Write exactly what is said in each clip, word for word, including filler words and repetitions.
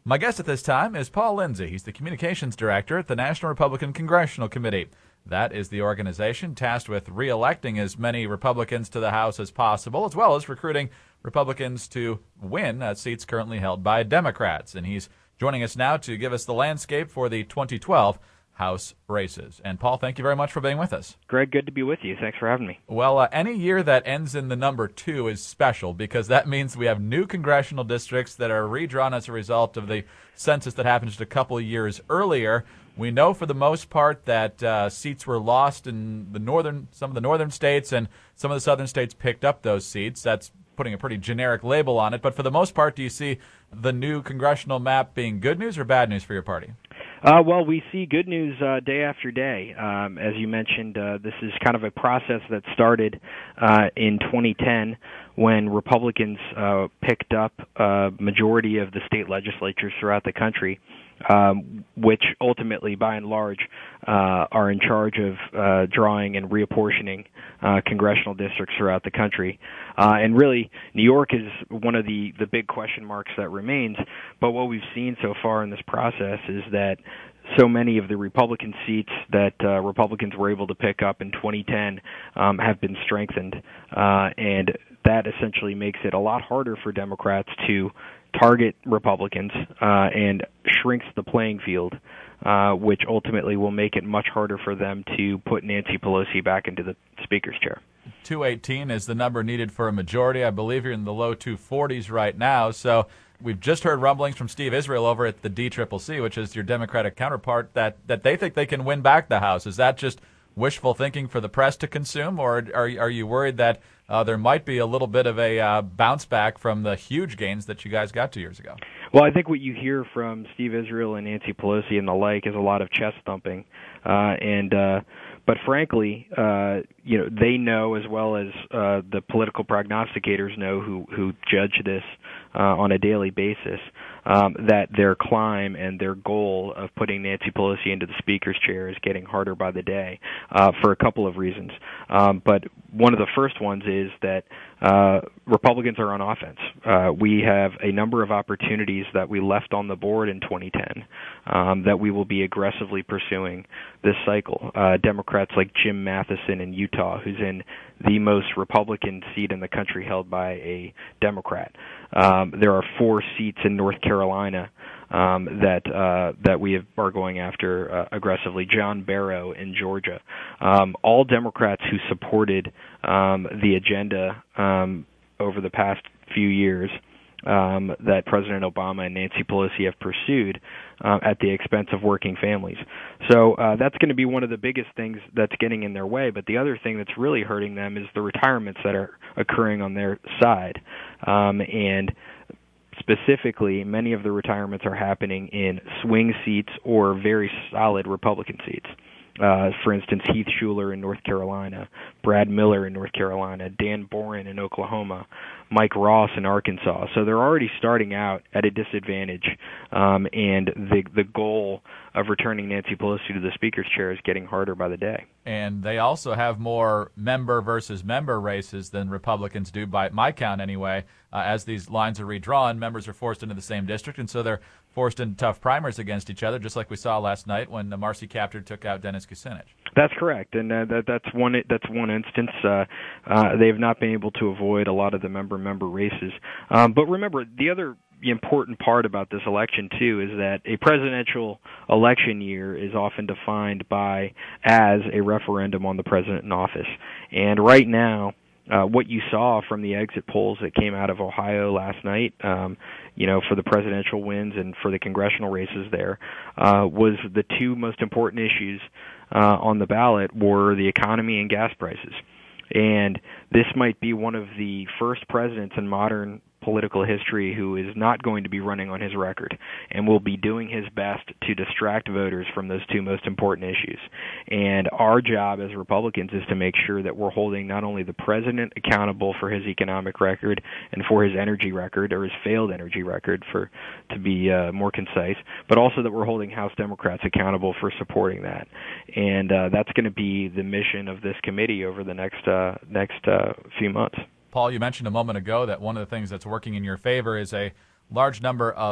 My guest at this time is Paul Lindsay. He's the communications director at the National Republican Congressional Committee. That is the organization tasked with re-electing as many Republicans to the House as possible, as well as recruiting Republicans to win uh, seats currently held by Democrats. And he's joining us now to give us the landscape for the twenty twelve House races. And Paul, thank you very much for being with us. Greg, good to be with you. Thanks for having me. Well, uh, any year that ends in the number two is special because that means we have new congressional districts that are redrawn as a result of the census that happened just a couple of years earlier. We know for the most part that uh, seats were lost in the northern, some of the northern states, and some of the southern states picked up those seats. That's putting a pretty generic label on it. But for the most part, do you see the new congressional map being good news or bad news for your party? Uh, well, we see good news uh, day after day. Um, as you mentioned, uh, this is kind of a process that started uh, in twenty ten when Republicans uh, picked up a majority of the state legislatures throughout the country, um, which ultimately, by and large, uh, are in charge of uh, drawing and reapportioning uh, congressional districts throughout the country. Uh, and really, New York is one of the, the big question marks that remains. But what we've seen so far in this process is that so many of the Republican seats that uh, Republicans were able to pick up in twenty ten um, have been strengthened, uh, and that essentially makes it a lot harder for Democrats to target Republicans uh, and shrinks the playing field, uh, which ultimately will make it much harder for them to put Nancy Pelosi back into the Speaker's chair. two eighteen is the number needed for a majority. I believe you're in the low two forties right now, so we've just heard rumblings from Steve Israel over at the D C C C, which is your Democratic counterpart, that, that they think they can win back the House. Is that just wishful thinking for the press to consume, or are, are you worried that uh, there might be a little bit of a uh, bounce back from the huge gains that you guys got two years ago? Well, I think what you hear from Steve Israel and Nancy Pelosi and the like is a lot of chest thumping, uh, and uh, but frankly, uh, you know, they know as well as uh, the political prognosticators know who who judge this uh, on a daily basis, um, that their climb and their goal of putting Nancy Pelosi into the Speaker's chair is getting harder by the day uh, for a couple of reasons. Um, but one of the first ones is that uh, Republicans are on offense. Uh, we have a number of opportunities that we left on the board in twenty ten um, that we will be aggressively pursuing this cycle. Uh, Democrats like Jim Matheson in Utah, who's in the most Republican seat in the country held by a Democrat. Um, there are four seats in North Carolina um, that uh, that we have, are going after uh, aggressively. John Barrow in Georgia. Um, all Democrats who supported um, the agenda um, over the past few years um, that President Obama and Nancy Pelosi have pursued uh, at the expense of working families. So uh, that's going to be one of the biggest things that's getting in their way. But the other thing that's really hurting them is the retirements that are occurring on their side. Um, and specifically, many of the retirements are happening in swing seats or very solid Republican seats. Uh, for instance, Heath Shuler in North Carolina, Brad Miller in North Carolina, Dan Boren in Oklahoma, Mike Ross in Arkansas. So they're already starting out at a disadvantage, um, and the the goal of returning Nancy Pelosi to the Speaker's chair is getting harder by the day. And they also have more member versus member races than Republicans do, by my count anyway. Uh, as these lines are redrawn, members are forced into the same district, and so they're forced into tough primaries against each other, just like we saw last night when uh, Marcy Kaptur took out Dennis Kucinich. That's correct, and uh, that, that's one that's one instance. Uh, uh, they have not been able to avoid a lot of the member-member races. Um, but remember, the other important part about this election, too, is that a presidential election year is often defined by as a referendum on the president in office. And right now, Uh, what you saw from the exit polls that came out of Ohio last night, um, you know, for the presidential wins and for the congressional races there, uh, was the two most important issues uh, on the ballot were the economy and gas prices. And this might be one of the first presidents in modern political history who is not going to be running on his record and will be doing his best to distract voters from those two most important issues. And our job as Republicans is to make sure that we're holding not only the president accountable for his economic record and for his energy record, or his failed energy record, for to be uh, more concise, but also that we're holding House Democrats accountable for supporting that. And uh, that's going to be the mission of this committee over the next uh, next uh, few months. Paul, you mentioned a moment ago that one of the things that's working in your favor is a large number of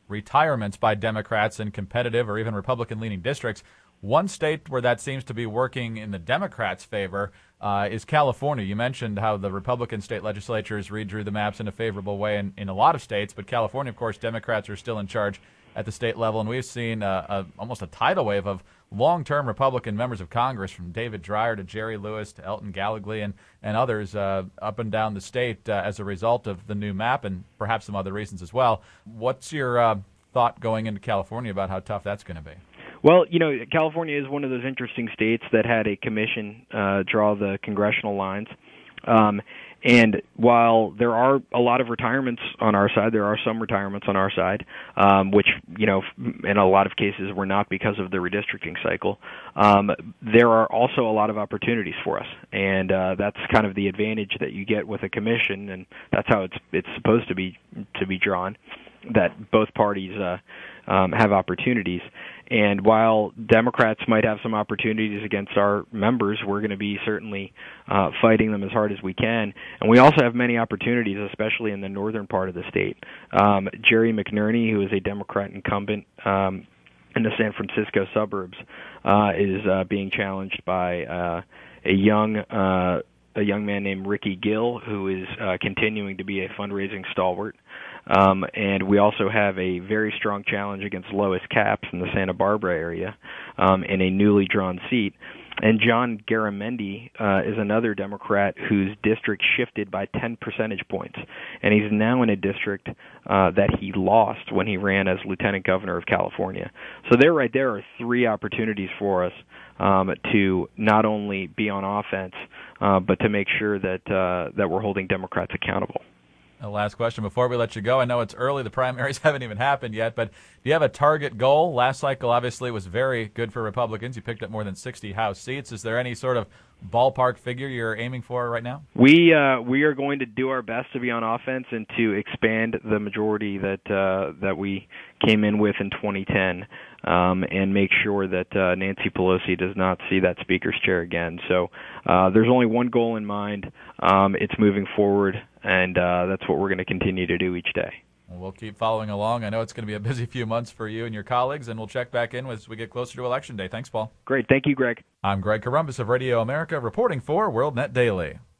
retirements by Democrats in competitive or even Republican-leaning districts. One state where that seems to be working in the Democrats' favor uh, is California. You mentioned how the Republican state legislatures redrew the maps in a favorable way in, in a lot of states, but California, of course, Democrats are still in charge at the state level, and we've seen uh, a, almost a tidal wave of long-term Republican members of Congress, from David Dreyer to Jerry Lewis to Elton Gallegly and, and others uh, up and down the state uh, as a result of the new map and perhaps some other reasons as well. What's your uh, thought going into California about how tough that's going to be? Well, you know, California is one of those interesting states that had a commission uh, draw the congressional lines. Um, and while there are a lot of retirements on our side, there are some retirements on our side, um, which, you know, in a lot of cases were not because of the redistricting cycle. Um, there are also a lot of opportunities for us, and uh, that's kind of the advantage that you get with a commission, and that's how it's it's supposed to be to be drawn, that both parties uh, um, have opportunities. And while Democrats might have some opportunities against our members, we're going to be certainly uh, fighting them as hard as we can. And we also have many opportunities, especially in the northern part of the state. Um, Jerry McNerney, who is a Democrat incumbent um, in the San Francisco suburbs, uh, is uh, being challenged by uh, a young uh, a young man named Ricky Gill, who is uh, continuing to be a fundraising stalwart. Um, and we also have a very strong challenge against Lois Capps in the Santa Barbara area um, in a newly drawn seat. And John Garamendi uh, is another Democrat whose district shifted by ten percentage points. And he's now in a district uh, that he lost when he ran as Lieutenant Governor of California. So there right there are three opportunities for us um, to not only be on offense, uh, but to make sure that uh, that we're holding Democrats accountable. The last question before we let you go. I know it's early. The primaries haven't even happened yet, but do you have a target goal? Last cycle obviously was very good for Republicans. You picked up more than sixty House seats. Is there any sort of ballpark figure you're aiming for right now? We uh, we are going to do our best to be on offense and to expand the majority that uh, that we came in with in twenty ten, um, and make sure that uh, Nancy Pelosi does not see that speaker's chair again. So uh, there's only one goal in mind. Um, it's moving forward, and uh, that's what we're going to continue to do each day. Well, we'll keep following along. I know it's going to be a busy few months for you and your colleagues, and we'll check back in as we get closer to Election Day. Thanks, Paul. Great. Thank you, Greg. I'm Greg Corombos of Radio America, reporting for WorldNet Daily.